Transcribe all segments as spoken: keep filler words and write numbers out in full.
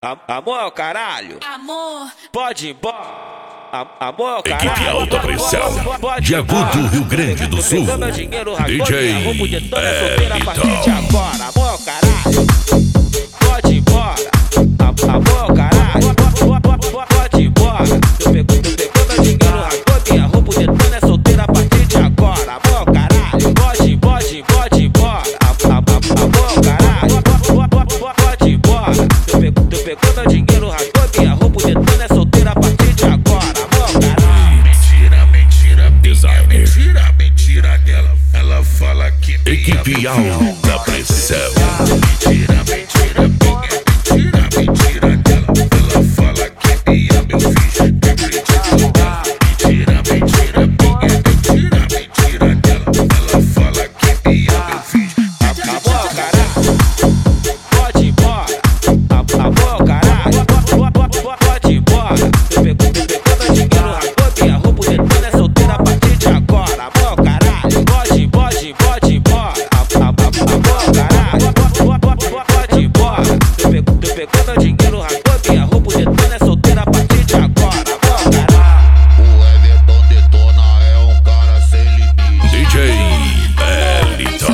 Amor, caralho. Amor. Pode ir embora. Amor, caralho. Equipe Alta Pressão de Agudo, Rio Grande do Sul. D J Elito. Amor, caralho. Pode ir embora. Amor, caralho. Pode ir embora. Tu pegou, tu pegou meu dinheiro, rasgou minha roupa, o detona é solteira a partir de agora. Amor, caralho. Pode, pode, pode ir embora. Amor, caralho. Pode ir embora. Tu pegou, tu pegou meu dinheiro, rasgou minha roupa, o detona é solteira a partir de agora. Amor, caralho. Mentira, mentira, designer. Mentira, mentira dela. Ela fala que Equipe Alta Pressão. Mentira, mentira, mentira, mentira dela. Ela fala que me ama, eu fiz. Acredito nela. Mentira, mentira, mentira, mentira dela. Ela fala que me ama, eu fiz. Amor, caralho. Pode ir embora. Amor, caralho. Pode ir embora. Tu pegou, tu pegou meu dinheiro, rasgou minha roupa, o detona é solteira a partir de agora. Amor, caralho. Pode, pode, pode ir embora. Amor, caralho. Pode ir embora. Tu pegou, tu pegou meu dinheiro, rasgou minha roupa, o detona é solteira a partir de agora. Amor, caralho. O Everton Detona é um cara sem limite. D J Elito.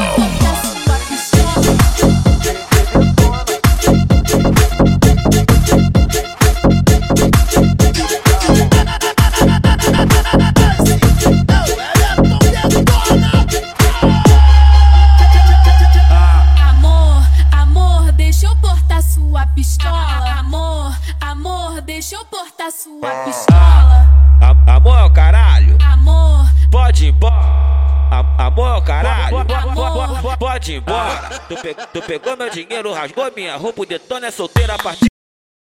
Amor, amor, deixa eu portar sua pistola. Amor, amor, deixa eu portar sua pistola. Amor, caralho. Amor, Pode ir embora. Amor, caralho. Pode ir embora. Tu, pe tu pegou meu dinheiro, rasgou minha roupa, o detona é solteira a partir